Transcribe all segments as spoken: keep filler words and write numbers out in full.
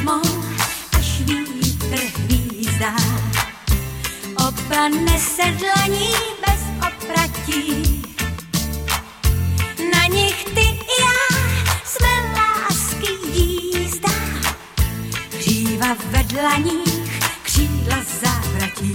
tmou, až vítr hvízdá. Oba nesedlaní bez opratí, na nich ty i já jsme lásky jízda. Kříva ve dlaních, křídla závratí.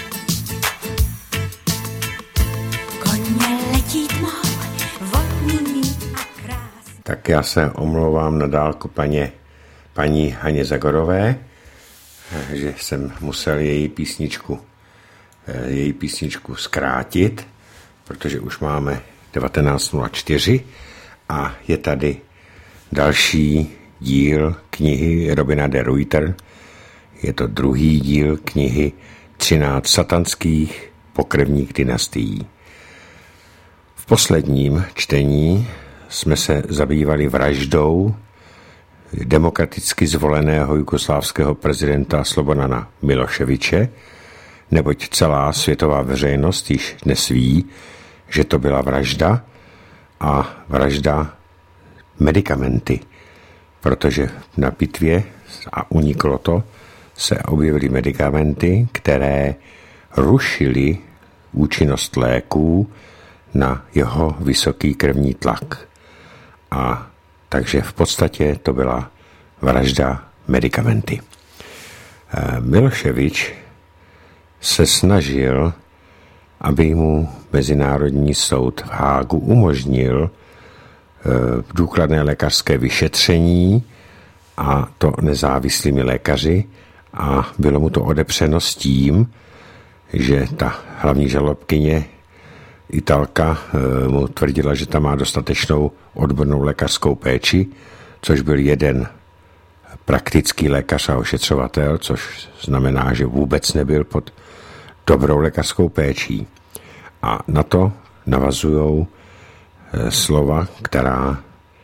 Koně letí tmou, volný a krásný. Tak já se omlouvám na dálku paně, paní Haně Zagorové, že jsem musel její písničku, její písničku zkrátit, protože už máme devatenáct nula čtyři a je tady další díl knihy Robina de Ruyter. Je to druhý díl knihy třináct satanských pokrevních dynastií. V posledním čtení jsme se zabývali vraždou demokraticky zvoleného jugoslávského prezidenta Slobodana Miloševiče, neboť celá světová veřejnost již dnes ví, že to byla vražda a vražda medikamenty, protože na pitvě, a uniklo to, se objevily medikamenty, které rušily účinnost léků na jeho vysoký krevní tlak. A takže v podstatě to byla vražda medikamenty. Miloševič se snažil, aby mu Mezinárodní soud v Hágu umožnil důkladné lékařské vyšetření, a to nezávislými lékaři, a bylo mu to odepřeno s tím, že ta hlavní žalobkyně Italka mu tvrdila, že tam má dostatečnou odbornou lékařskou péči, což byl jeden praktický lékař a ošetřovatel, což znamená, že vůbec nebyl pod dobrou lékařskou péčí. A na to navazují slova, která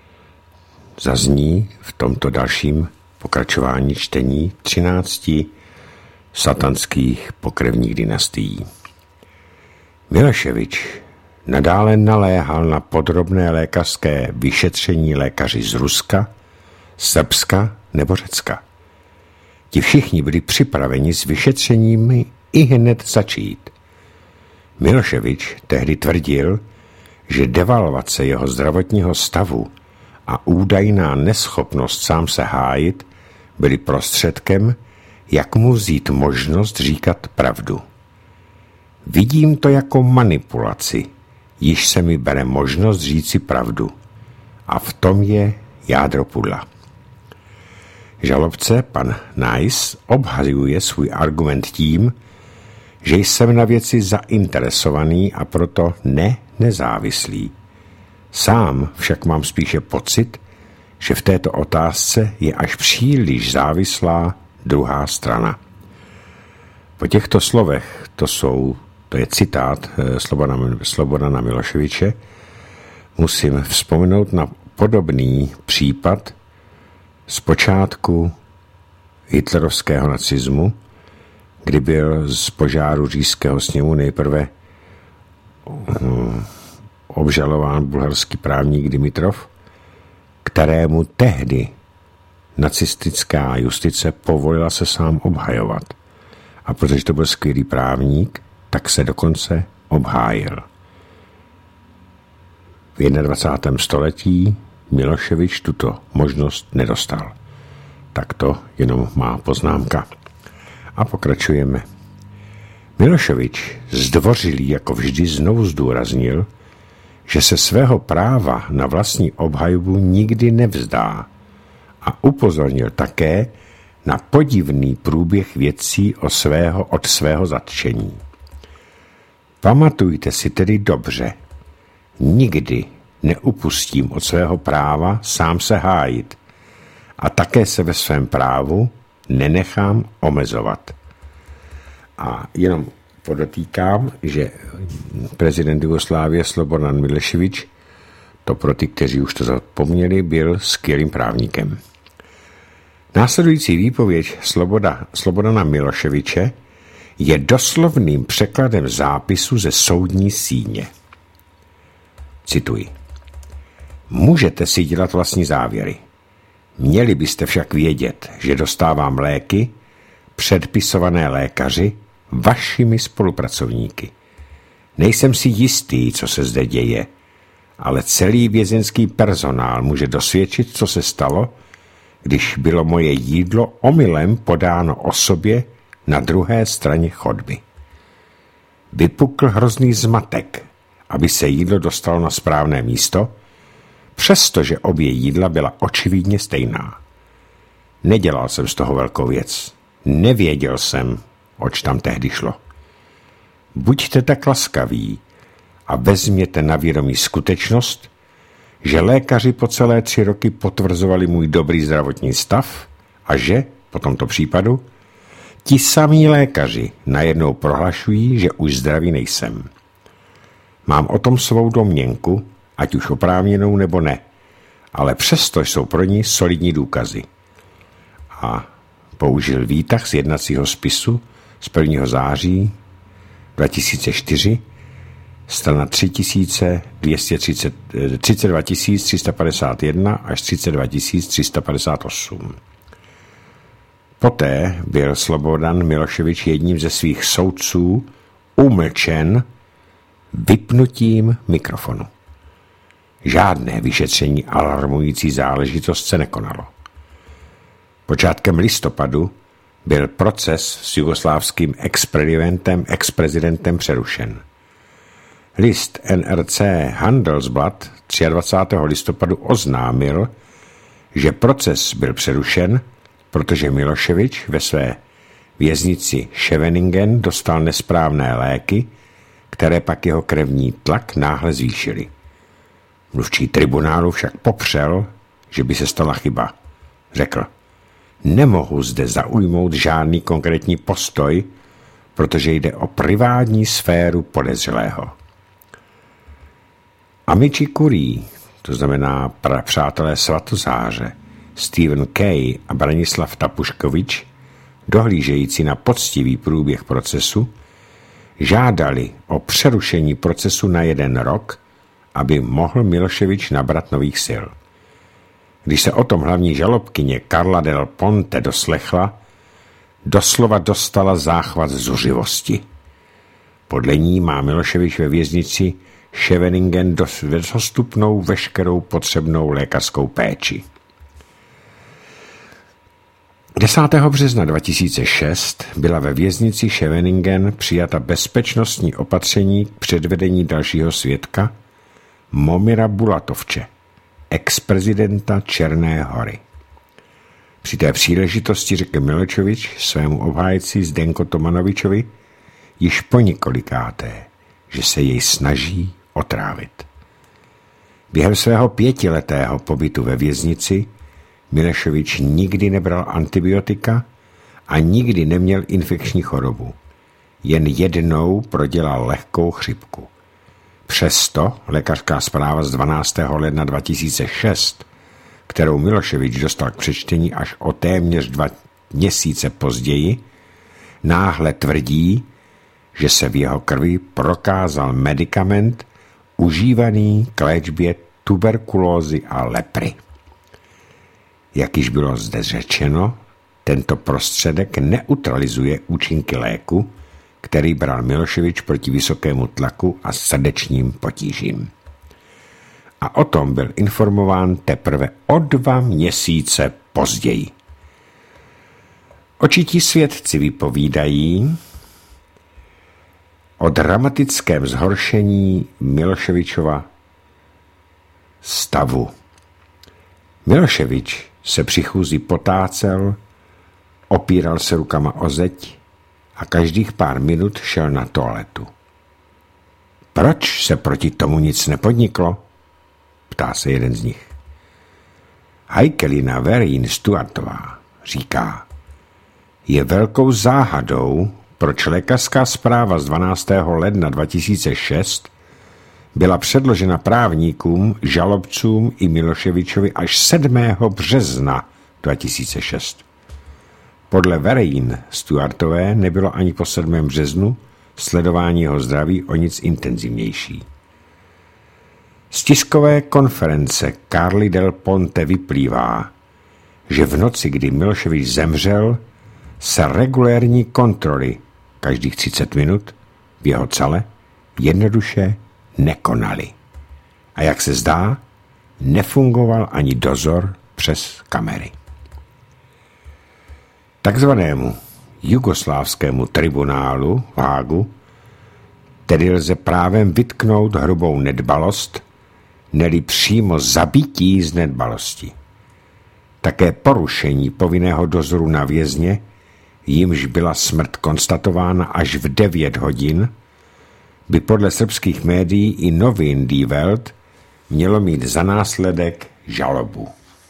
zazní v tomto dalším pokračování čtení třinácti satanských pokrevních dynastií. Miloševič nadále naléhal na podrobné lékařské vyšetření lékaři z Ruska, Srbska nebo Řecka. Ti všichni byli připraveni s vyšetřeními i hned začít. Miloševič tehdy tvrdil, že devalvace jeho zdravotního stavu a údajná neschopnost sám se hájit byly prostředkem, jak mu vzít možnost říkat pravdu. Vidím to jako manipulaci, již se mi bere možnost říci pravdu. A v tom je jádro pudla. Žalobce, pan Nice, obhajuje svůj argument tím, že jsem na věci zainteresovaný a proto ne nezávislý. Sám však mám spíše pocit, že v této otázce je až příliš závislá druhá strana. Po těchto slovech, to jsou, to je citát Slobodana, Slobodana Miloševiče, musím vzpomenout na podobný případ z počátku hitlerovského nacismu, kdy byl z požáru Říšského sněmu nejprve obžalován bulharský právník Dimitrov, kterému tehdy nacistická justice povolila se sám obhajovat. A protože to byl skvělý právník, tak se dokonce obhájil. V dvacátém prvním století Miloševič tuto možnost nedostal. Tak to jenom má poznámka. A pokračujeme. Miloševič, zdvořilý jako vždy, znovu zdůraznil, že se svého práva na vlastní obhajobu nikdy nevzdá, a upozornil také na podivný průběh věcí o svého, od svého zatčení. Pamatujte si tedy dobře, nikdy neupustím od svého práva sám se hájit a také se ve svém právu nenechám omezovat. A jenom podotýkám, že prezident Jugoslávie Slobodan Miloševič, to pro ty, kteří už to zapomněli, byl skvělým právníkem. Následující výpověď Sloboda, Slobodana Miloševiče je doslovným překladem zápisu ze soudní síně. Cituji. Můžete si dělat vlastní závěry. Měli byste však vědět, že dostávám léky, předpisované lékaři, vašimi spolupracovníky. Nejsem si jistý, co se zde děje, ale celý vězeňský personál může dosvědčit, co se stalo, když bylo moje jídlo omylem podáno osobě na druhé straně chodby. Vypukl hrozný zmatek, aby se jídlo dostalo na správné místo, přestože obě jídla byla očividně stejná. Nedělal jsem z toho velkou věc. Nevěděl jsem, oč tam tehdy šlo. Buďte tak laskaví a vezměte na vědomí skutečnost, že lékaři po celé tři roky potvrzovali můj dobrý zdravotní stav a že, po tomto případu, ti samí lékaři najednou prohlašují, že už zdravý nejsem. Mám o tom svou domněnku, ať už oprávněnou nebo ne, ale přesto jsou pro ní solidní důkazy. A použil výtah z jednacího spisu z prvního září dva tisíce čtyři, strana třicet dva tisíc tři sta padesát jedna až třicet dva tisíc tři sta padesát osm. Poté byl Slobodan Miloševič jedním ze svých soudců umlčen vypnutím mikrofonu. Žádné vyšetření alarmující záležitost se nekonalo. Počátkem listopadu byl proces s jugoslávským exprezidentem, exprezidentem přerušen. List N R C Handelsblad dvacátého třetího listopadu oznámil, že proces byl přerušen, protože Miloševič ve své věznici Scheveningen dostal nesprávné léky, které pak jeho krevní tlak náhle zvýšily. Mluvčí tribunálu však popřel, že by se stala chyba. Řekl, nemohu zde zaujmout žádný konkrétní postoj, protože jde o privátní sféru podezřelého. Amici Curie, to znamená přátelé Svatozáře, Stephen Kay a Branislav Tapuškovič, dohlížející na poctivý průběh procesu, žádali o přerušení procesu na jeden rok, aby mohl Miloševič nabrat nových sil. Když se o tom hlavní žalobkyně Carla del Ponte doslechla, doslova dostala záchvat zuřivosti. Podle ní má Miloševič ve věznici Scheveningen dostupnou veškerou potřebnou lékařskou péči. desátého března dva tisíce šest byla ve věznici Scheveningen přijata bezpečnostní opatření k předvedení dalšího svědka Momira Bulatovče, ex-prezidenta Černé Hory. Při té příležitosti řekl Miloševič svému obhájci Zdenko Tomanovičovi již po několikáté, že se jej snaží otrávit. Během svého pětiletého pobytu ve věznici Miloševič nikdy nebral antibiotika a nikdy neměl infekční chorobu. Jen jednou prodělal lehkou chřipku. Přesto lékařská zpráva z dvanáctého ledna dva tisíce šest, kterou Miloševič dostal k přečtení až o téměř dva měsíce později, náhle tvrdí, že se v jeho krvi prokázal medikament užívaný k léčbě tuberkulózy a lepry. Jak již bylo zde řečeno, tento prostředek neutralizuje účinky léku, který bral Miloševič proti vysokému tlaku a srdečním potížím. A o tom byl informován teprve o dva měsíce později. Očití svědci vypovídají o dramatickém zhoršení Miloševičova stavu. Miloševič se při chůzi potácel, opíral se rukama o zeď a každých pár minut šel na toaletu. Proč se proti tomu nic nepodniklo? Ptá se jeden z nich. Heikelina Verín Stuartová říká, je velkou záhadou, proč lékařská zpráva z dvanáctého ledna dva tisíce šest byla předložena právníkům, žalobcům i Miloševičovi až sedmého března dva tisíce šest. Podle Verín Stuartové nebylo ani po sedmém březnu sledování jeho zdraví o nic intenzivnější. Z tiskové konference Carly del Ponte vyplývá, že v noci, kdy Miloševič zemřel, se regulérní kontroly každých třicet minut v jeho cele jednoduše nekonaly. A jak se zdá, nefungoval ani dozor přes kamery. Takzvanému jugoslávskému tribunálu v Hágu tedy lze právem vytknout hrubou nedbalost, neli přímo zabití z nedbalosti. Také porušení povinného dozoru na vězně, jimž byla smrt konstatována až v devět hodin, by podle srbských médií i novin Die Welt mělo mít za následek žalobu.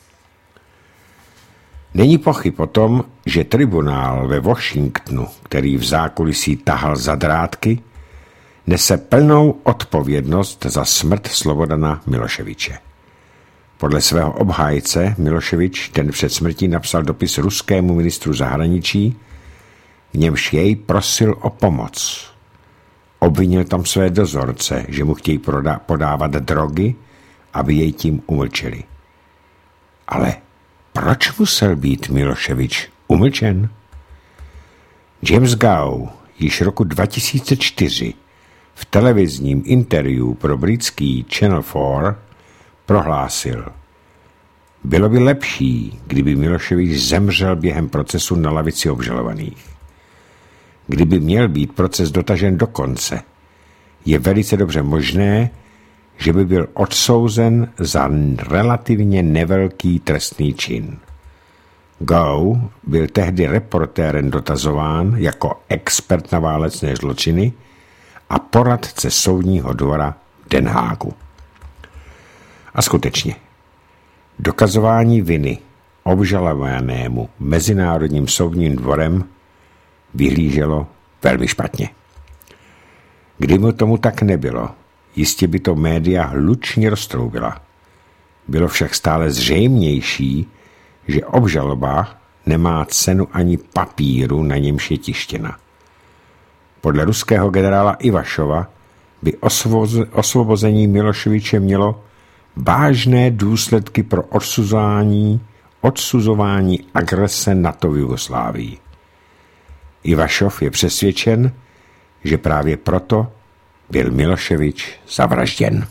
Není pochyb o tom, že tribunál ve Washingtonu, který v zákulisí tahal za drátky, nese plnou odpovědnost za smrt Slobodana Miloševiče. Podle svého obhájce Miloševič den před smrtí napsal dopis ruskému ministru zahraničí, v němž jej prosil o pomoc. Obvinil tam své dozorce, že mu chtějí podávat drogy, aby jej tím umlčeli. Ale proč musel být Miloševič umlčen? James Gow již roku dva tisíce čtyři v televizním interview pro britský Channel čtyři prohlásil: bylo by lepší, kdyby Miloševič zemřel během procesu na lavici obžalovaných. Kdyby měl být proces dotažen do konce, je velice dobře možné, že by byl odsouzen za relativně nevelký trestný čin. Gow byl tehdy reportérem dotazován jako expert na válečné zločiny a poradce soudního dvora v Den Hágu. A skutečně, dokazování viny obžalovanému Mezinárodním soudním dvorem vyhlíželo velmi špatně. Kdyby tomu tak nebylo, jistě by to média hlučně roztroubila. Bylo však stále zřejmější, že obžaloba nemá cenu ani papíru, na němž je tištěna. Podle ruského generála Ivašova by osvobození Miloševiče mělo vážné důsledky pro odsuzování, odsuzování agrese NATO v Jugoslávii. Ivašov je přesvědčen, že právě proto byl Miloševič zavražděn.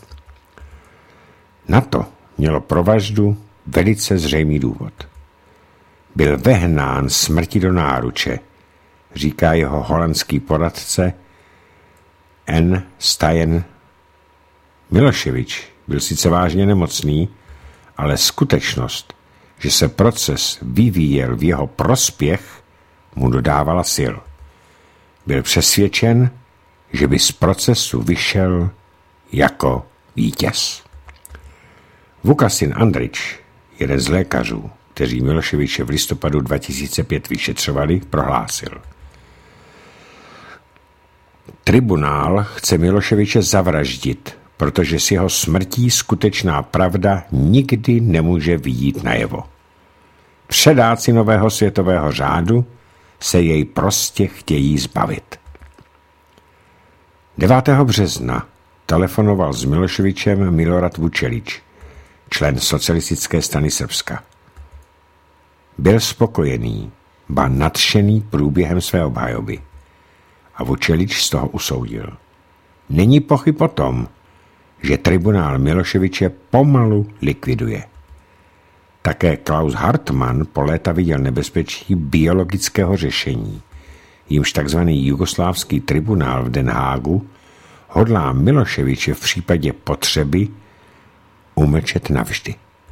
NATO mělo pro vraždu velice zřejmý důvod. Byl vehnán smrti do náruče, říká jeho holandský poradce N. Steyen. Miloševič byl sice vážně nemocný, ale skutečnost, že se proces vyvíjel v jeho prospěch, mu dodávala sil. Byl přesvědčen, že by z procesu vyšel jako vítěz. Vukasin Andrić, jeden z lékařů, kteří Miloševiče v listopadu dva tisíce pět vyšetřovali, prohlásil: tribunál chce Miloševiče zavraždit, protože s jeho smrtí skutečná pravda nikdy nemůže vyjít najevo. Předáci nového světového řádu se jej prostě chtějí zbavit. devátého března telefonoval s Miloševičem Milorad Vučelić, člen Socialistické strany Srbska. Byl spokojený, ba nadšený průběhem své obhajoby. A Vučelić z toho usoudil: není pochyb o tom, že tribunál Miloševiče pomalu likviduje. Také Klaus Hartmann po léta viděl nebezpečí biologického řešení, jímž tzv. Jugoslávský tribunál v Den Hágu hodlá Miloševiče v případě potřeby umlčet navždy.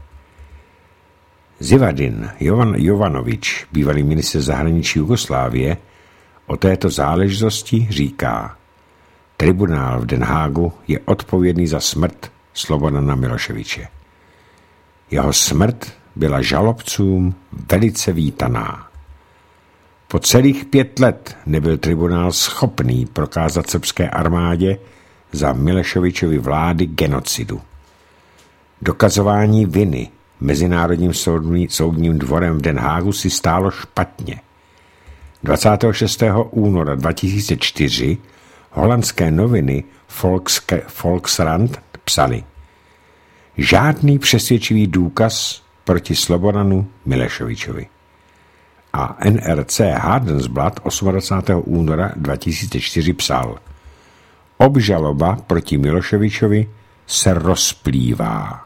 Zivadin Jovan, Jovanovič, bývalý ministr zahraničí Jugoslávie, o této záležitosti říká: tribunál v Den Hágu je odpovědný za smrt Slobodana Miloševiče. Jeho smrt byla žalobcům velice vítaná. Po celých pět let nebyl tribunál schopný prokázat srbské armádě za Miloševičovy vlády genocidu. Dokazování viny Mezinárodním soudním dvorem v Den Hágu si stálo špatně. dvacátého šestého února dva tisíce čtyři holandské noviny Volkske, Volkskrant psali: žádný přesvědčivý důkaz proti Slobodanu Milešovičovi. A N R C Handelsblatt dvacátého osmého února dva tisíce čtyři psal: obžaloba proti Miloševičovi se rozplývá.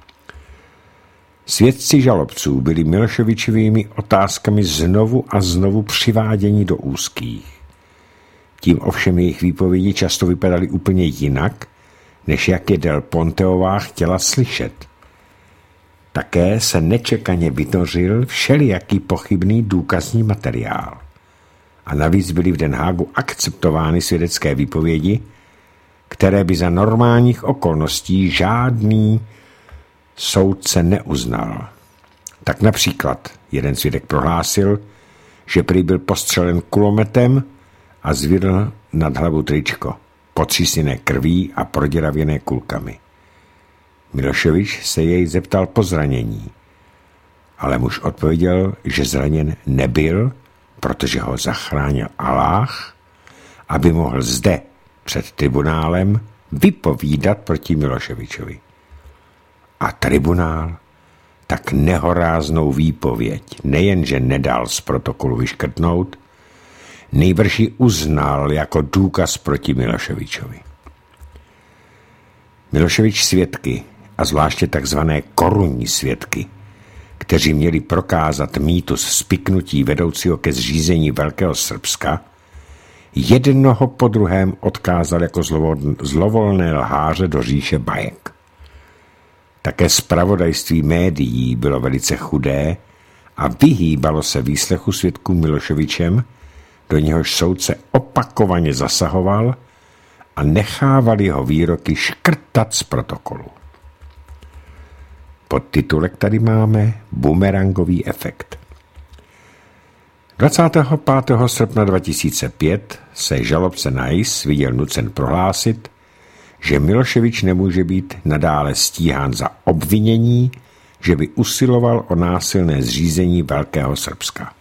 Svědci žalobců byli Miloševičovými otázkami znovu a znovu přiváděni do úzkých. Tím ovšem jejich výpovědi často vypadaly úplně jinak, než jak je Del Ponteová chtěla slyšet. Také se nečekaně vytvořil všelijaký pochybný důkazní materiál. A navíc byly v Den Hágu akceptovány svědecké výpovědi, které by za normálních okolností žádný soudce neuznal. Tak například jeden svědek prohlásil, že prý byl postřelen kulometem a zvedl nad hlavu tričko, potřísněné krví a proděravěné kulkami. Miloševič se jej zeptal po zranění, ale muž odpověděl, že zraněn nebyl, protože ho zachránil Aláh, aby mohl zde před tribunálem vypovídat proti Miloševičovi. A tribunál tak nehoráznou výpověď nejenže nedal z protokolu vyškrtnout, nejbrž ji uznal jako důkaz proti Miloševičovi. Miloševič svědky, a zvláště takzvané korunní svědky, kteří měli prokázat mýtus spiknutí vedoucího ke zřízení Velkého Srbska, jednoho po druhém odkázal jako zlovolné lháře do říše bajek. Také zpravodajství médií bylo velice chudé a vyhýbalo se výslechu svědků Miloševičem, do něhož soudce opakovaně zasahoval a nechával jeho výroky škrtat z protokolu. Podtitulek tady máme Bumerangový efekt. dvacátého pátého srpna dva tisíce pět se žalobce Nais viděl nucen prohlásit, že Miloševič nemůže být nadále stíhán za obvinění, že by usiloval o násilné zřízení Velkého Srbska.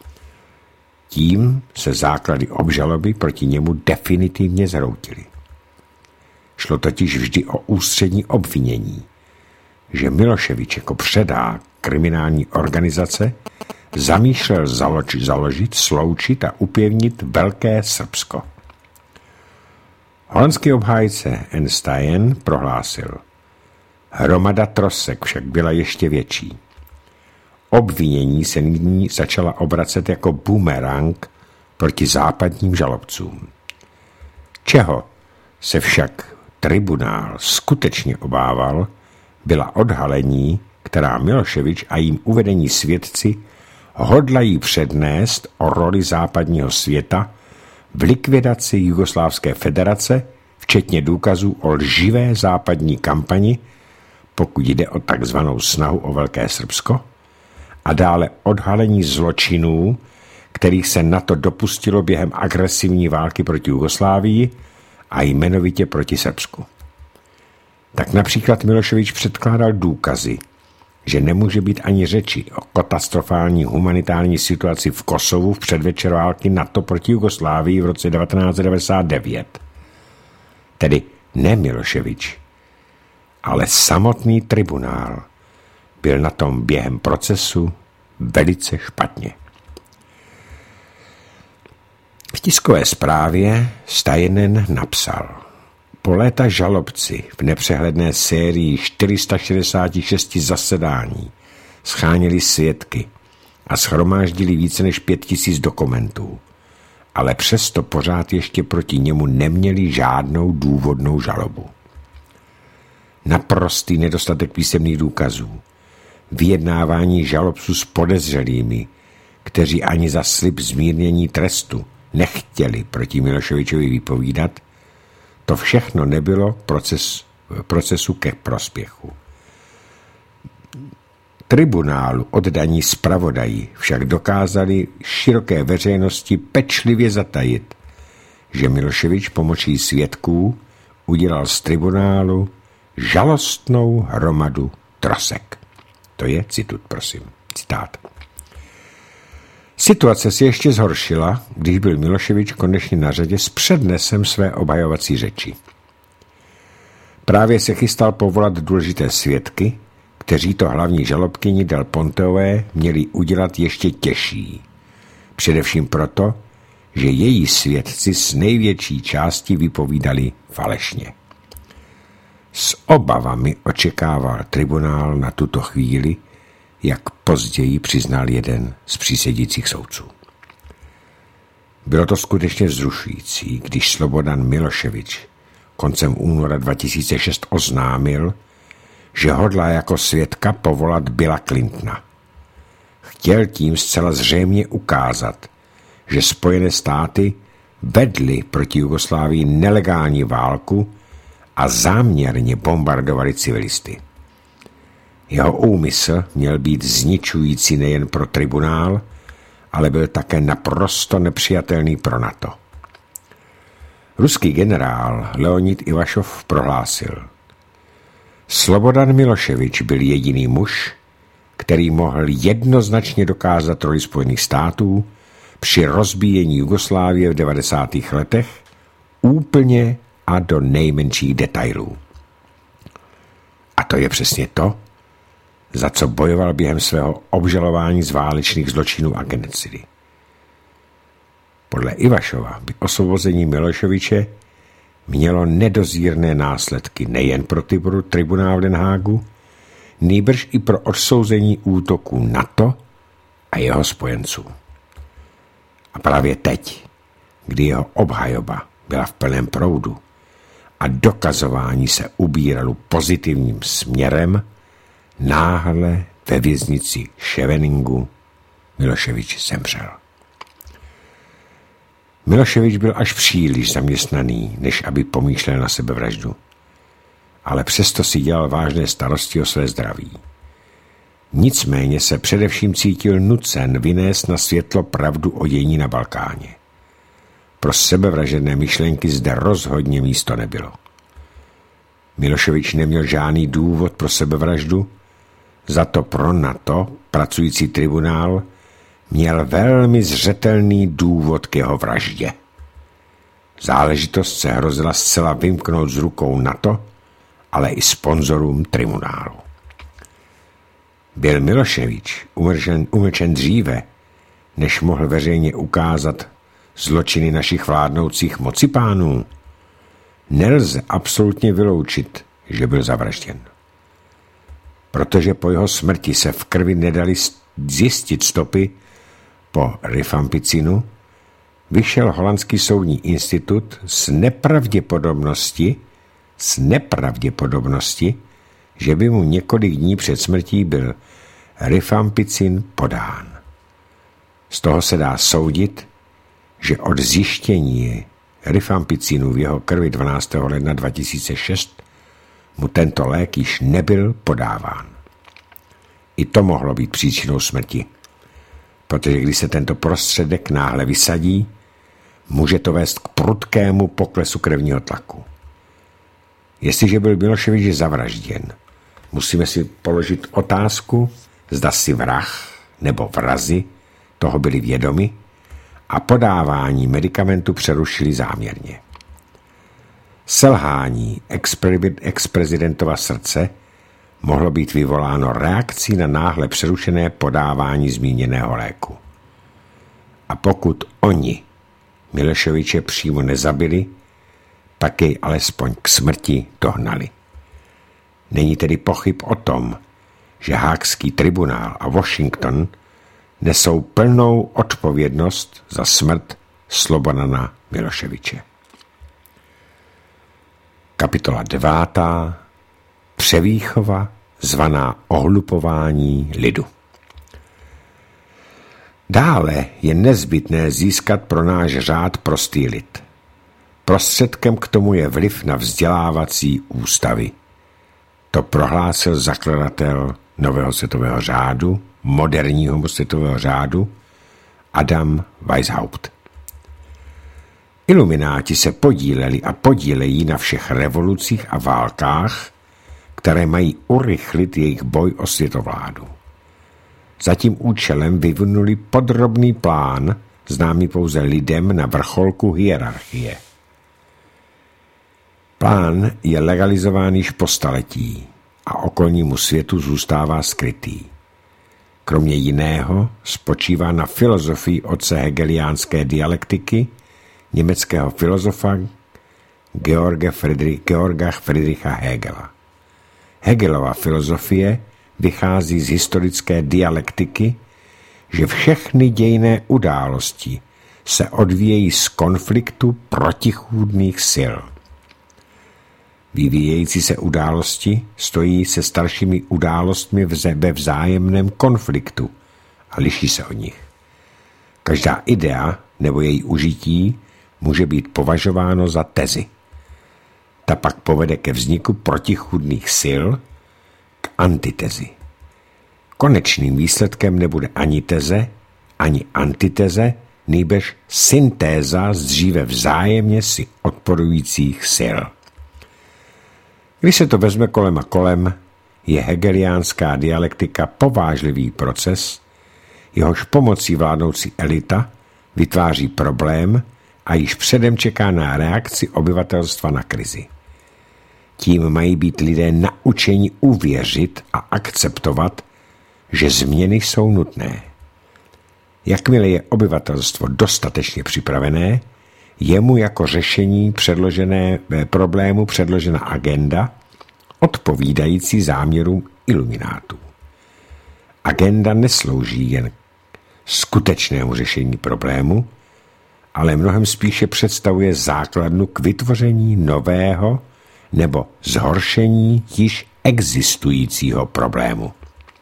Tím se základy obžaloby proti němu definitivně zhroutily. Šlo totiž vždy o ústřední obvinění, že Miloševič jako předák kriminální organizace zamýšlel založit, založit, sloučit a upevnit Velké Srbsko. Holandský obhájce N. Steyen prohlásil: hromada trosek však byla ještě větší. Obvinění se nyní začala obracet jako bumerang proti západním žalobcům. Čeho se však tribunál skutečně obával, byla odhalení, která Miloševič a jím uvedení svědci hodlají přednést o roli západního světa v likvidaci Jugoslávské federace, včetně důkazů o lživé západní kampani, pokud jde o takzvanou snahu o Velké Srbsko, a dále odhalení zločinů, kterých se NATO dopustilo během agresivní války proti Jugoslávii a jmenovitě proti Srbsku. Tak například Miloševič předkládal důkazy, že nemůže být ani řeči o katastrofální humanitární situaci v Kosovu v předvečer války NATO proti Jugoslávii v roce devatenáct set devadesát devět. Tedy ne Miloševič, ale samotný tribunál byl na tom během procesu velice špatně. V tiskové zprávě Stajenen napsal: po léta žalobci v nepřehledné sérii čtyři sta šedesát šest zasedání scháněli svědky a shromáždili více než pět tisíc dokumentů, ale přesto pořád ještě proti němu neměli žádnou důvodnou žalobu. Naprostý nedostatek písemných důkazů, vyjednávání žalobců s podezřelými, kteří ani za slib zmírnění trestu nechtěli proti Miloševičovi vypovídat, to všechno nebylo proces, procesu ke prospěchu. Tribunálu oddaní zpravodaji však dokázali široké veřejnosti pečlivě zatajit, že Miloševič pomocí svědků udělal z tribunálu žalostnou hromadu trosek. To je citut, prosím. Citát. Situace se ještě zhoršila, když byl Miloševič konečně na řadě s přednesem své obhajovací řeči. Právě se chystal povolat důležité svědky, kteří to hlavní žalobkyni Del Ponteové měli udělat ještě těžší. Především proto, že její svědci z největší části vypovídali falešně. S obavami očekával tribunál na tuto chvíli, jak později přiznal jeden z přísedících soudců. Bylo to skutečně vzrušující, když Slobodan Miloševič koncem února dva tisíce šest oznámil, že hodlá jako svědka povolat Billa Clintona. Chtěl tím zcela zřejmě ukázat, že Spojené státy vedly proti Jugoslávii nelegální válku a záměrně bombardovali civilisty. Jeho úmysl měl být zničující nejen pro tribunál, ale byl také naprosto nepřijatelný pro NATO. Ruský generál Leonid Ivašov prohlásil: Slobodan Miloševič byl jediný muž, který mohl jednoznačně dokázat roli Spojených států při rozbíjení Jugoslávie v devadesátých letech úplně a do nejmenších detailů. A to je přesně to, za co bojoval během svého obžalování z válečných zločinů a genocidy. Podle Ivašova by osvobození Miloševiče mělo nedozírné následky nejen pro tribunál v Den Hágu, nýbrž i pro odsouzení útoků NATO a jeho spojenců. A právě teď, kdy jeho obhajoba byla v plném proudu a dokazování se ubíralo pozitivním směrem, náhle ve věznici Ševeningu Miloševič zemřel. Miloševič byl až příliš zaměstnaný, než aby pomýšlel na sebevraždu. Ale přesto si dělal vážné starosti o své zdraví. Nicméně se především cítil nucen vynést na světlo pravdu o dění na Balkáně. Pro sebevražedné myšlenky zde rozhodně místo nebylo. Miloševič neměl žádný důvod pro sebevraždu, za to pro NATO pracující tribunál měl velmi zřetelný důvod k jeho vraždě. Záležitost se hrozila zcela vymknout z rukou NATO, ale i sponzorům tribunálu. Byl Miloševič umlčen, umlčen dříve, než mohl veřejně ukázat zločiny našich vládnoucích mocipánů? Nelze absolutně vyloučit, že byl zavražděn. Protože po jeho smrti se v krvi nedali zjistit stopy po rifampicinu, vyšel holandský soudní institut s nepravděpodobnosti, s nepravděpodobnosti, že by mu několik dní před smrtí byl rifampicin podán. Z toho se dá soudit, že od zjištění rifampicinu v jeho krvi dvanáctého ledna dva tisíce šest mu tento lék již nebyl podáván. I to mohlo být příčinou smrti, protože když se tento prostředek náhle vysadí, může to vést k prudkému poklesu krevního tlaku. Jestliže byl Miloševič zavražděn, musíme si položit otázku, zda si vrah nebo vrazi toho byli vědomi a podávání medikamentu přerušili záměrně. Selhání ex-prezidentova srdce mohlo být vyvoláno reakcí na náhle přerušené podávání zmíněného léku. A pokud oni Miloševiče přímo nezabili, tak jej alespoň k smrti dohnali. Není tedy pochyb o tom, že Haagský tribunál a Washington nesou plnou odpovědnost za smrt Slobodana Miloševiče. Kapitola devátá. Převýchova zvaná ohlupování lidu. Dále je nezbytné získat pro náš řád prostý lid. Prostředkem k tomu je vliv na vzdělávací ústavy. To prohlásil zakladatel nového světového řádu, moderního světového řádu, Adam Weishaupt. Ilumináti se podíleli a podílejí na všech revolucích a válkách, které mají urychlit jejich boj o světovládu. Za tím účelem vyvinuli podrobný plán, známý pouze lidem na vrcholku hierarchie. Plán je legalizován již po staletí a okolnímu světu zůstává skrytý. Kromě jiného spočívá na filozofii otce hegeliánské dialektiky, německého filozofa George Friedrich, Georga Friedricha Hegela. Hegelova filozofie vychází z historické dialektiky, že všechny dějinné události se odvíjejí z konfliktu protichůdných sil. Vyvíjející se události stojí se staršími událostmi ve vzájemném konfliktu a liší se od nich. Každá idea nebo její užití může být považováno za tezi. Ta pak povede ke vzniku protichůdných sil, k antitezi. Konečným výsledkem nebude ani teze, ani antiteze, nýbrž syntéza z dříve vzájemně si odporujících sil. Když se to vezme kolem a kolem, je hegeliánská dialektika povážlivý proces, jehož pomocí vládnoucí elita vytváří problém a již předem čeká na reakci obyvatelstva na krizi. Tím mají být lidé naučeni uvěřit a akceptovat, že změny jsou nutné. Jakmile je obyvatelstvo dostatečně připravené, je mu jako řešení předložené problému předložena agenda odpovídající záměrům iluminátů. Agenda neslouží jen skutečnému řešení problému, ale mnohem spíše představuje základnu k vytvoření nového nebo zhoršení již existujícího problému.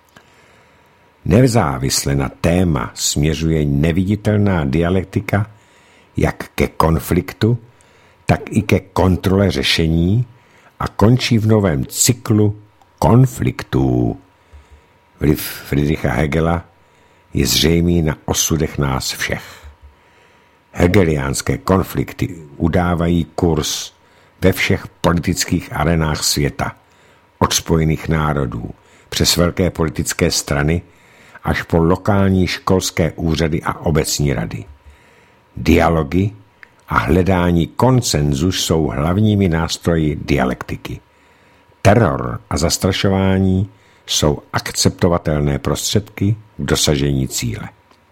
Nezávisle na téma směřuje neviditelná dialektika jak ke konfliktu, tak i ke kontrole řešení a končí v novém cyklu konfliktů. Vliv Friedricha Hegela je zřejmý na osudech nás všech. Hegeliánské konflikty udávají kurz ve všech politických arenách světa, od Spojených národů přes velké politické strany až po lokální školské úřady a obecní rady. Dialogy a hledání konsenzu jsou hlavními nástroji dialektiky. Teror a zastrašování jsou akceptovatelné prostředky k dosažení cíle.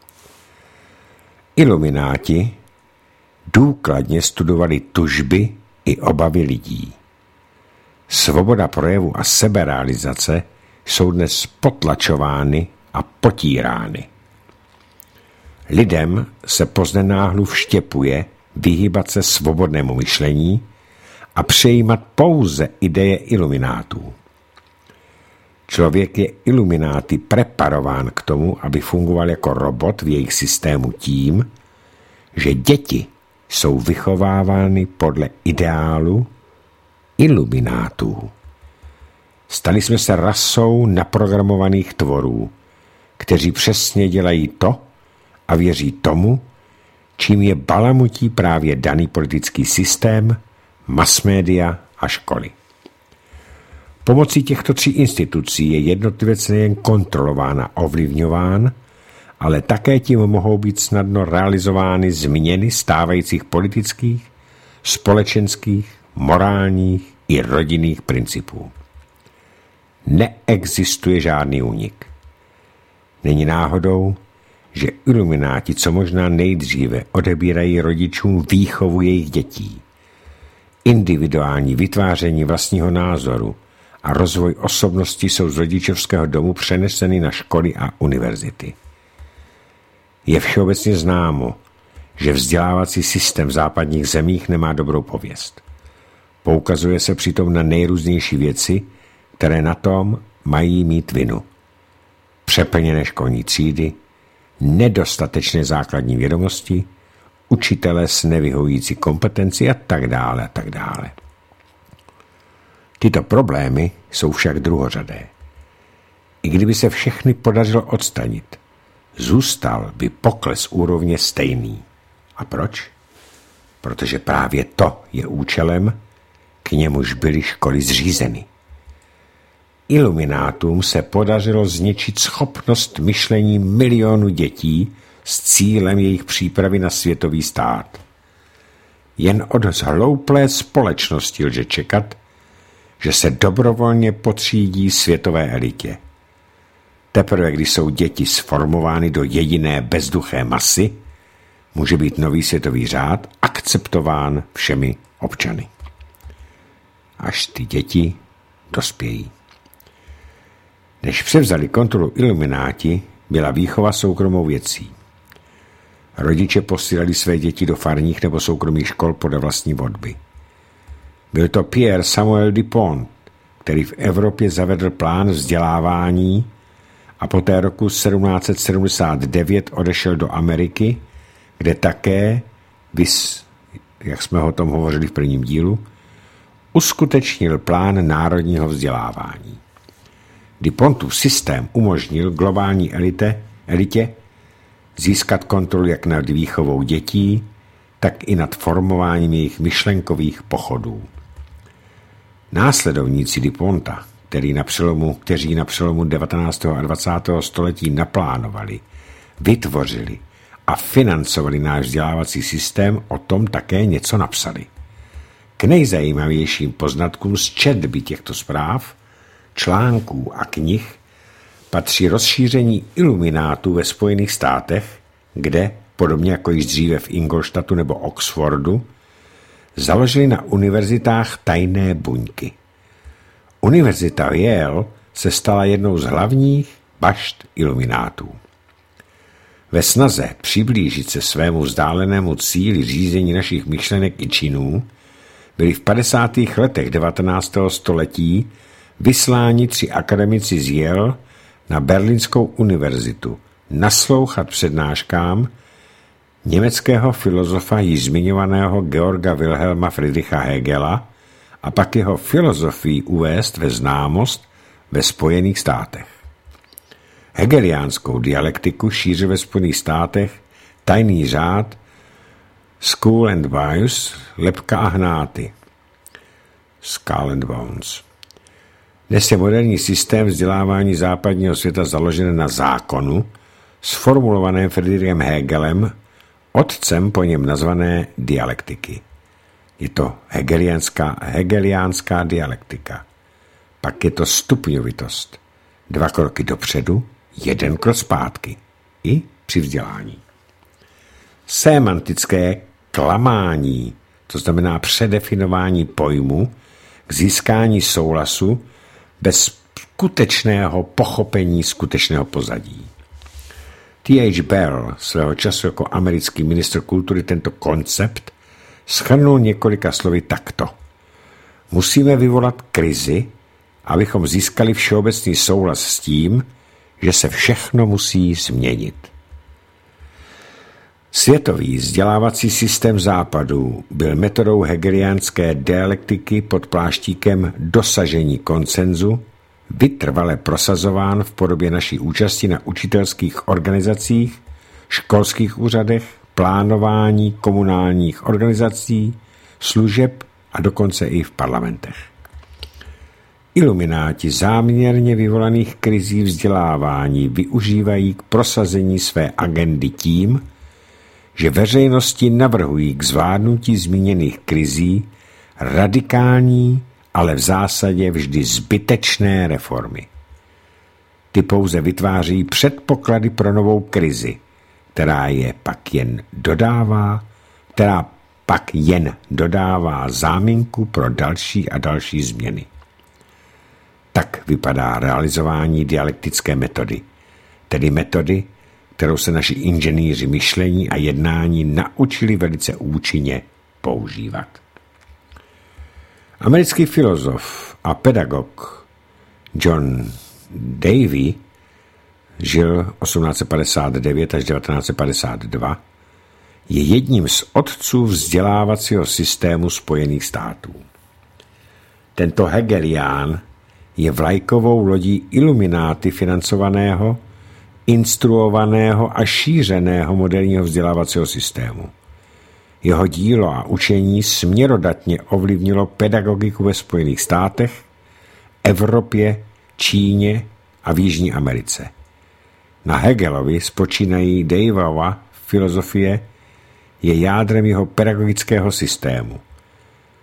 Ilumináti důkladně studovali tužby i obavy lidí. Svoboda projevu a seberealizace jsou dnes potlačovány a potírány. Lidem se poznenáhlu vštěpuje vyhýbat se svobodnému myšlení a přejímat pouze ideje iluminátů. Člověk je ilumináty preparován k tomu, aby fungoval jako robot v jejich systému tím, že děti jsou vychovávány podle ideálu iluminátů. Stali jsme se rasou naprogramovaných tvorů, kteří přesně dělají to a věří tomu, čím je balamutí právě daný politický systém, masmédia a školy. Pomocí těchto tří institucí je jednotlivec nejen kontrolován a ovlivňován, ale také tím mohou být snadno realizovány změny stávajících politických, společenských, morálních i rodinných principů. Neexistuje žádný únik. Není náhodou, že ilumináti co možná nejdříve odebírají rodičům výchovu jejich dětí. Individuální vytváření vlastního názoru a rozvoj osobnosti jsou z rodičovského domu přeneseny na školy a univerzity. Je všeobecně známo, že vzdělávací systém v západních zemích nemá dobrou pověst. Poukazuje se přitom na nejrůznější věci, které na tom mají mít vinu. Přeplněné školní třídy, nedostatečné základní vědomosti, učitelé s nevyhovující kompetenci a tak dále a tak dále. Tyto problémy jsou však druhořadé. I kdyby se všechny podařilo odstranit, zůstal by pokles úrovně stejný. A proč? Protože právě to je účelem, k němuž byly školy zřízeny. Iluminátům se podařilo zničit schopnost myšlení milionů dětí s cílem jejich přípravy na světový stát. Jen od zhlouplé společnosti lze čekat, že se dobrovolně potřídí světové elitě. Teprve když jsou děti sformovány do jediné bezduché masy, může být nový světový řád akceptován všemi občany. Až ty děti dospějí. Než převzali kontrolu ilumináti, byla výchova soukromou věcí. Rodiče posílali své děti do farních nebo soukromých škol podle vlastní volby. Byl to Pierre Samuel Dupont, který v Evropě zavedl plán vzdělávání a poté roku sedmnáct set sedmdesát devět odešel do Ameriky, kde také, vys, jak jsme o tom hovořili v prvním dílu, uskutečnil plán národního vzdělávání. Dupontův systém umožnil globální elite, elitě získat kontrolu jak nad výchovou dětí, tak i nad formováním jejich myšlenkových pochodů. Následovníci Duponta, který na přelomu, kteří na přelomu devatenáctého a dvacátého století naplánovali, vytvořili a financovali náš vzdělávací systém, o tom také něco napsali. K nejzajímavějším poznatkům z četby těchto zpráv, článků a knih patří rozšíření iluminátů ve Spojených státech, kde, podobně jako již dříve v Ingolstadtu nebo Oxfordu, založili na univerzitách tajné buňky. Univerzita Yale se stala jednou z hlavních bašt iluminátů. Ve snaze přiblížit se svému vzdálenému cíli řízení našich myšlenek i činů byli v padesátých letech devatenáctého století vysláni tři akademici z Yale na Berlínskou univerzitu naslouchat přednáškám německého filozofa již zmiňovaného Georga Wilhelma Friedricha Hegela a pak jeho filozofii uvést ve známost ve Spojených státech. Hegeliánskou dialektiku šířil ve Spojených státech tajný řád Skull and Bones, lebka a hnáty, Skull and Bones. Dnes je moderní systém vzdělávání západního světa založen na zákonu, sformulovaném Friedrichem Hegelem, otcem po něm nazvané dialektiky. Je to hegeliánská, hegeliánská dialektika. Pak je to stupňovitost. Dva kroky dopředu, jeden krok zpátky. I při vzdělání. Sémantické klamání, to znamená předefinování pojmu k získání souhlasu bez skutečného pochopení skutečného pozadí. T H Bell svého času jako americký ministr kultury tento koncept shrnul několika slovy takto. Musíme vyvolat krizi, abychom získali všeobecný souhlas s tím, že se všechno musí změnit. Světový vzdělávací systém západu byl metodou hegeliánské dialektiky pod pláštíkem dosažení konsenzu vytrvale prosazován v podobě naší účasti na učitelských organizacích, školských úřadech, plánování komunálních organizací, služeb a dokonce i v parlamentech. Ilumináti záměrně vyvolaných krizí vzdělávání využívají k prosazení své agendy tím, že veřejnosti navrhují k zvládnutí zmíněných krizí radikální, ale v zásadě vždy zbytečné reformy. Ty pouze vytváří předpoklady pro novou krizi, která je pak jen dodává, která pak jen dodává záminku pro další a další změny. Tak vypadá realizování dialektické metody, tedy metody, kterou se naši inženýři myšlení a jednání naučili velice účinně používat. Americký filozof a pedagog John Dewey žil osmnáct set padesát devět až devatenáct set padesát dva, je jedním z otců vzdělávacího systému Spojených států. Tento hegelián je vlajkovou lodí ilumináty financovaného, instruovaného a šířeného moderního vzdělávacího systému. Jeho dílo a učení směrodatně ovlivnilo pedagogiku ve Spojených státech, Evropě, Číně a v Jižní Americe. Na Hegelovi spočínají Deweyova filozofie je jádrem jeho pedagogického systému.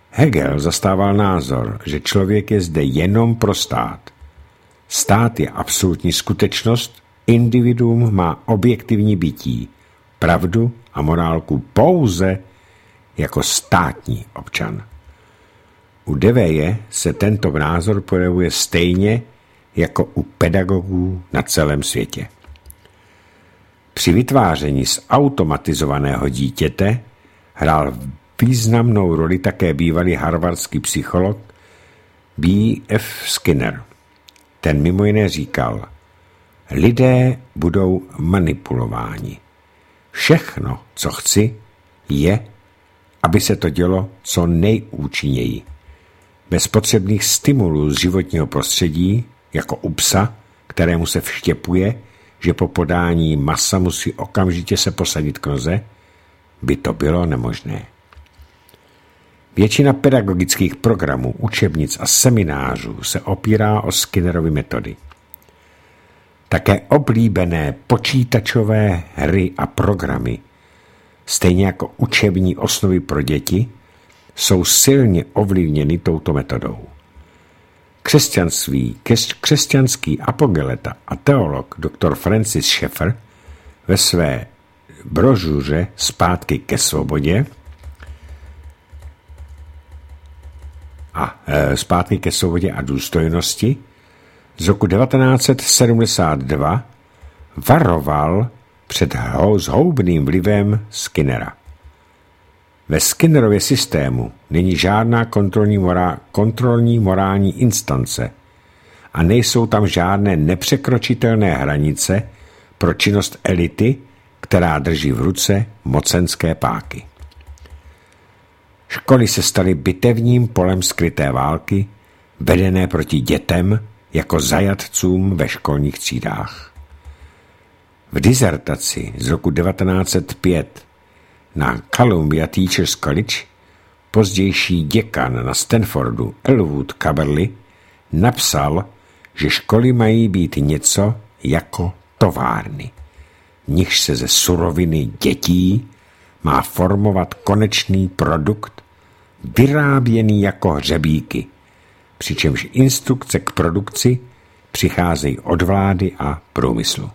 Hegel zastával názor, že člověk je zde jenom pro stát. Stát je absolutní skutečnost, individuum má objektivní bytí, pravdu a morálku pouze jako státní občan. U Deveje se tento názor projevuje stejně jako u pedagogů na celém světě. Při vytváření zautomatizovaného dítěte hrál významnou roli také bývalý harvardský psycholog B F Skinner. Ten mimo jiné říkal, lidé budou manipulováni. Všechno, co chci, je, aby se to dělo co nejúčinněji. Bez potřebných stimulů z životního prostředí, jako u psa, kterému se vštěpuje, že po podání masa musí okamžitě se posadit k noze, by to bylo nemožné. Většina pedagogických programů, učebnic a seminářů se opírá o Skinnerovy metody. Také oblíbené počítačové hry a programy, stejně jako učební osnovy pro děti, jsou silně ovlivněny touto metodou. Křesťanství, křesťanský apologeta a teolog doktor Francis Schaeffer ve své brožuře Zpátky ke svobodě a e, Zpátky ke svobodě a důstojnosti z roku devatenáct set sedmdesát dva varoval před zhoubným vlivem Skinnera. Ve Skinnerově systému není žádná kontrolní, morá, kontrolní morální instance a nejsou tam žádné nepřekročitelné hranice pro činnost elity, která drží v ruce mocenské páky. Školy se staly bitevním polem skryté války, vedené proti dětem jako zajatcům ve školních třídách. V dizertaci z roku devatenáct set pět na Columbia Teachers College pozdější děkan na Stanfordu Elwood Caberly napsal, že školy mají být něco jako továrny, v nichž se ze suroviny dětí má formovat konečný produkt vyráběný jako hřebíky, přičemž instrukce k produkci přicházejí od vlády a průmyslu.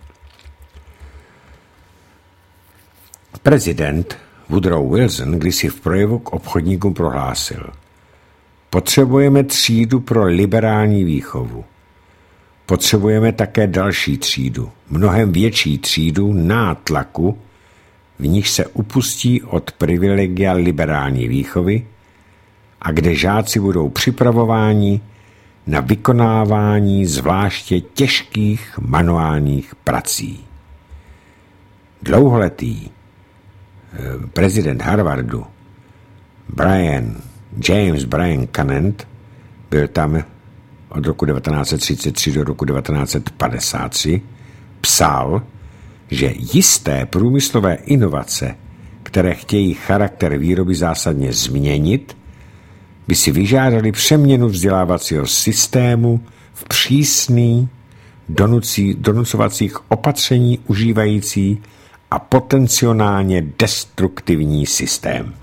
Prezident Woodrow Wilson kdysi v projevu k obchodníkům prohlásil: potřebujeme třídu pro liberální výchovu. Potřebujeme také další třídu, mnohem větší třídu nátlaku, v níž se upustí od privilegia liberální výchovy a kde žáci budou připravováni na vykonávání zvláště těžkých manuálních prací. Dlouholetý prezident Harvardu Brian, James Brian Conant byl tam od roku devatenáct set třicet tři do roku devatenáct set padesát tři, psal, že jisté průmyslové inovace, které chtějí charakter výroby zásadně změnit, by si vyžádali přeměnu vzdělávacího systému v přísný donucí, donucovacích opatření užívající a potenciálně destruktivní systém.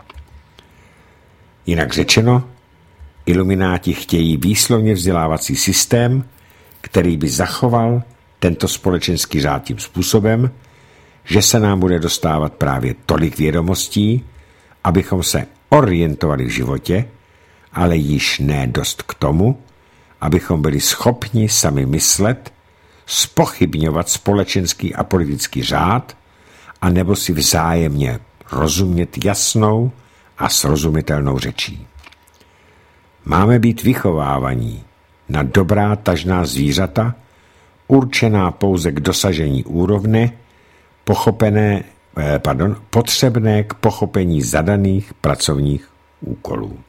Jinak řečeno, ilumináti chtějí výslovně vzdělávací systém, který by zachoval tento společenský řád tím způsobem, že se nám bude dostávat právě tolik vědomostí, abychom se orientovali v životě, ale již ne dost k tomu, abychom byli schopni sami myslet, zpochybňovat společenský a politický řád, a nebo si vzájemně rozumět jasnou a srozumitelnou řečí. Máme být vychovávaní na dobrá tažná zvířata, určená pouze k dosažení úrovně, pochopené, eh, pardon, potřebné k pochopení zadaných pracovních úkolů.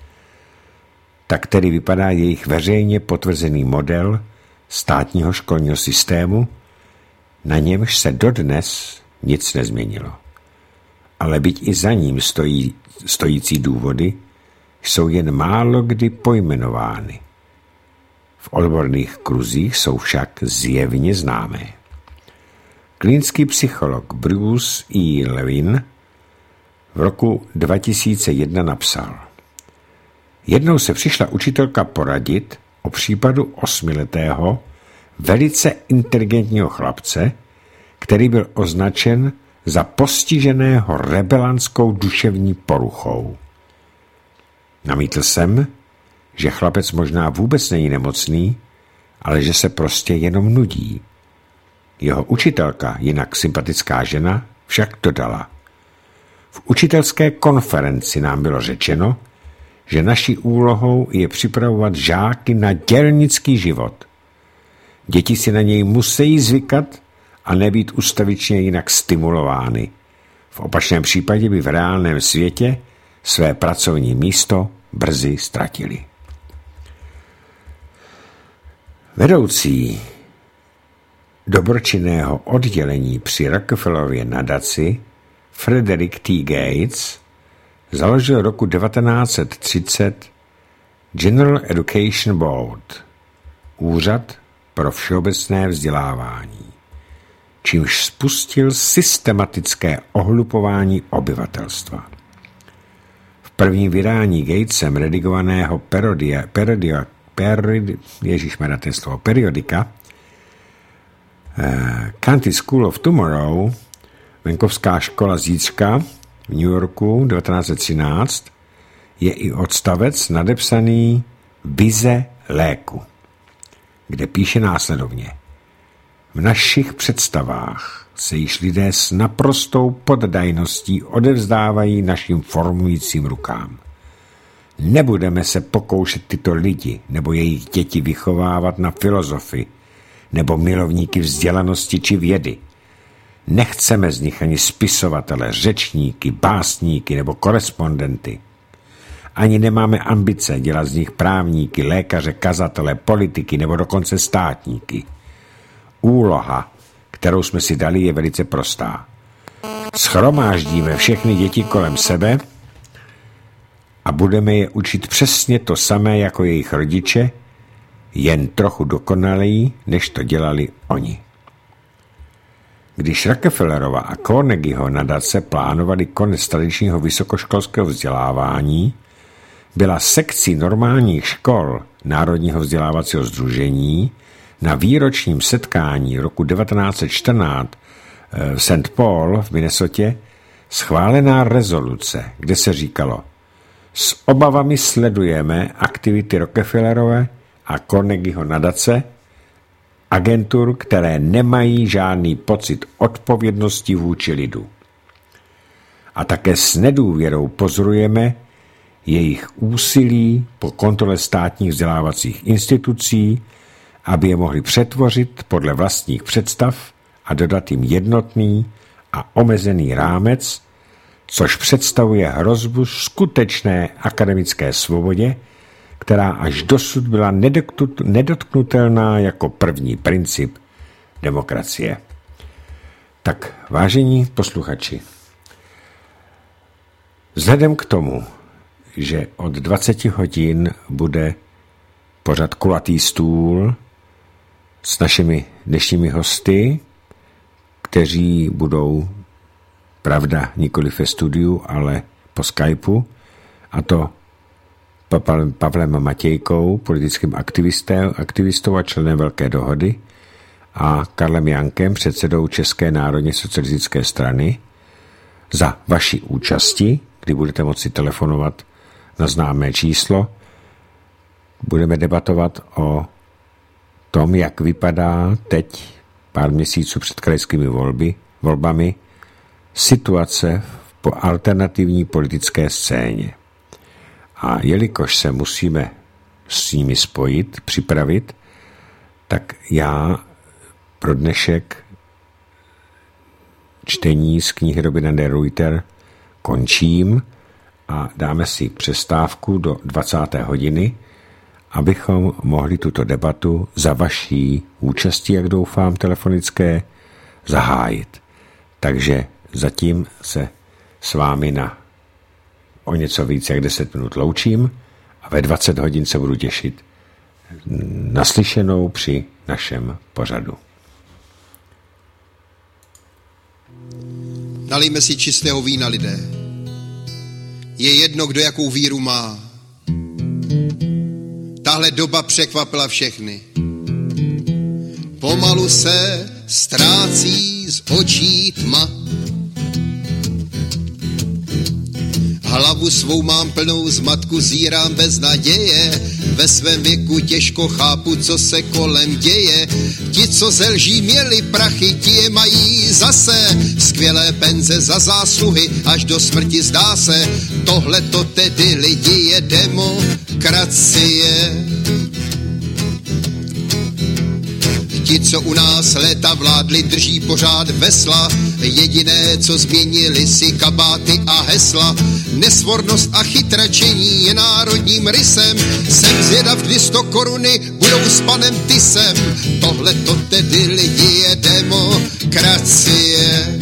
Tak tedy vypadá jejich veřejně potvrzený model státního školního systému, na němž se dodnes nic nezměnilo. Ale byť i za ním stojí, stojící důvody jsou jen málo kdy pojmenovány. V odborných kruzích jsou však zjevně známé. Klinický psycholog Bruce E. Levin v roku dva tisíce jedna napsal: Jednou se přišla učitelka poradit o případu osmiletého, velice inteligentního chlapce, který byl označen za postiženého rebelantskou duševní poruchou. Namítl jsem, že chlapec možná vůbec není nemocný, ale že se prostě jenom nudí. Jeho učitelka, jinak sympatická žena, však dodala: v učitelské konferenci nám bylo řečeno, že naší úlohou je připravovat žáky na dělnický život. Děti si na něj musí zvykat a nebýt ustavičně jinak stimulovány. V opačném případě by v reálném světě své pracovní místo brzy ztratili. Vedoucí dobročinného oddělení při Rockefellerově nadaci Frederick T. Gates založil roku devatenáct set třicet General Education Board, úřad pro všeobecné vzdělávání, čímž spustil systematické ohlupování obyvatelstva. V prvním vydání Gatesem redigovaného perodia, perodia, peridi, ježišmarja, ten slovo, periodika eh, County School of Tomorrow, venkovská škola zítřka v New Yorku devatenáct set třináct, je i odstavec nadepsaný Vize léku, kde píše následovně: v našich představách se již lidé s naprostou poddajností odevzdávají našim formujícím rukám. Nebudeme se pokoušet tyto lidi nebo jejich děti vychovávat na filozofii nebo milovníky vzdělanosti či vědy. Nechceme z nich ani spisovatele, řečníky, básníky nebo korespondenty. Ani nemáme ambice dělat z nich právníky, lékaře, kazatele, politiky nebo dokonce státníky. Úloha, kterou jsme si dali, je velice prostá. Shromáždíme všechny děti kolem sebe a budeme je učit přesně to samé jako jejich rodiče, jen trochu dokonalí, než to dělali oni. Když Rockefellerova a Carnegieho nadace plánovali konec tradičního vysokoškolského vzdělávání, byla sekcí normálních škol Národního vzdělávacího sdružení na výročním setkání roku devatenáct set čtrnáct v Saint Paul v Minnesotě schválená rezoluce, kde se říkalo: s obavami sledujeme aktivity Rockefellerové a Carnegieho nadace, agentur, které nemají žádný pocit odpovědnosti vůči lidu. A také s nedůvěrou pozorujeme jejich úsilí po kontrole státních vzdělávacích institucí, aby je mohli přetvořit podle vlastních představ a dodat jim jednotný a omezený rámec, což představuje hrozbu skutečné akademické svobodě, která až dosud byla nedotknutelná jako první princip demokracie. Tak, vážení posluchači, vzhledem k tomu, že od dvaceti hodin bude pořad kulatý stůl s našimi dnešními hosty, kteří budou, pravda, nikoli ve studiu, ale po Skypeu, a to Pavlem Matějkou, politickým aktivistem, aktivistou a členem Velké dohody, a Karlem Jankem, předsedou České národně socialistické strany, za vaši účasti, kdy budete moci telefonovat na známé číslo. Budeme debatovat o tom, jak vypadá teď, pár měsíců před krajskými volby, volbami, situace po alternativní politické scéně. A jelikož se musíme s nimi spojit, připravit, tak já pro dnešek čtení z knihy Robina de Ruyter končím a dáme si přestávku do dvacáté hodiny, abychom mohli tuto debatu za vaší účastí, jak doufám, telefonické, zahájit. Takže zatím se s vámi na o něco víc jak deset minut loučím a ve dvacet hodin se budu těšit naslyšenou při našem pořadu. Nalijme si čistého vína, lidé. Je jedno, kdo jakou víru má. Tahle doba překvapila všechny. Pomalu se ztrácí z očí tma. Hlavu svou mám plnou zmatku, zírám bez naděje. Ve svém věku těžko chápu, co se kolem děje. Ti, co ze lží měli prachy, ti je mají zase. Skvělé penze za zásluhy, až do smrti zdá se. Tohle to tedy lidi je demokracie. Ti, co u nás léta vládli, drží pořád vesla. Jediné, co změnili si kabáty a hesla. Nesvornost a chytračení je národním rysem. Jsem zvědav, kdy sto koruny budou s panem Tysem. Tohle to tedy lidi je demokracie.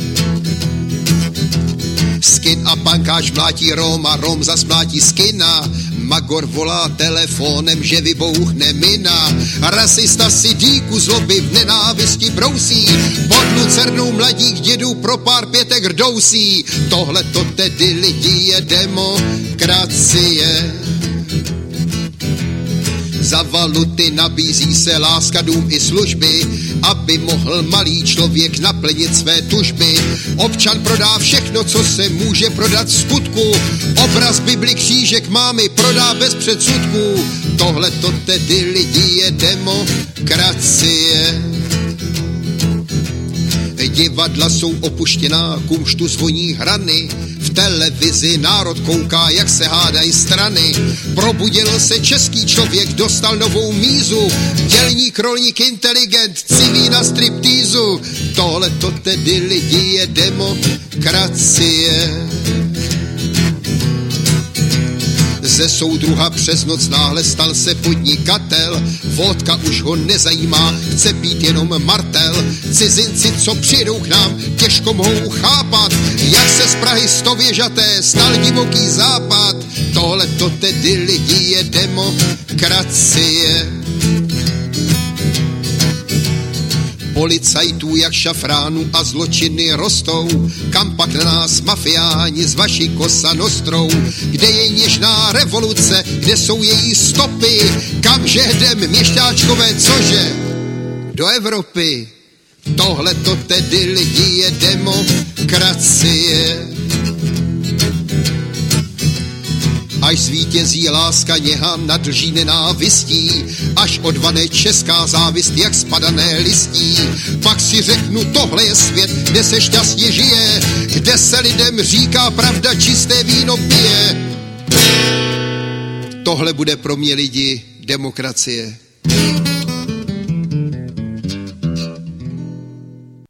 Skin a pankáč mlátí Roma, Rom zas mlátí skina. Magor volá telefonem, že vybouchne mina. Rasista si díku zloby v nenávisti brousí. Pod lucernou mladík dědů pro pár pětek rdousí. Tohle to tedy lidi je demokracie. Za valuty nabízí se láska, dům i služby, aby mohl malý člověk naplnit své tužby. Občan prodá všechno, co se může prodat v skutku. Obraz Bibli, křížek mámy prodá bez předsudků. Tohle to tedy lidi je demokracie. Divadla jsou opuštěná, kumštu zvoní hrany. V televizi národ kouká, jak se hádají strany. Probudil se český člověk, dostal novou mízu. Dělník, rolník, inteligent, civí na striptýzu. Tohle to tedy lidi je demokracie. Ze soudruha přes noc náhle stal se podnikatel. Vodka už ho nezajímá, chce pít jenom martel. Cizinci, co přijdou k nám, těžko mohou chápat, jak se z Prahy stověžaté stal divoký západ. Tohle to tedy lidi je demokracie. Policajtů jak šafránů a zločiny rostou. Kam pak na nás mafiáni s vaší Cosa Nostrou? Kde je něžná revoluce, kde jsou její stopy? Kamže jdem měšťáčkové, cože? Do Evropy. Tohle to tedy lidi je demokracie. Až zvítězí láska něha nad lží nenávistí, až odvane česká závist jak spadané listí. Pak si řeknu, tohle je svět, kde se šťastně žije, kde se lidem říká pravda, čisté víno pije. Tohle bude pro mě lidi demokracie.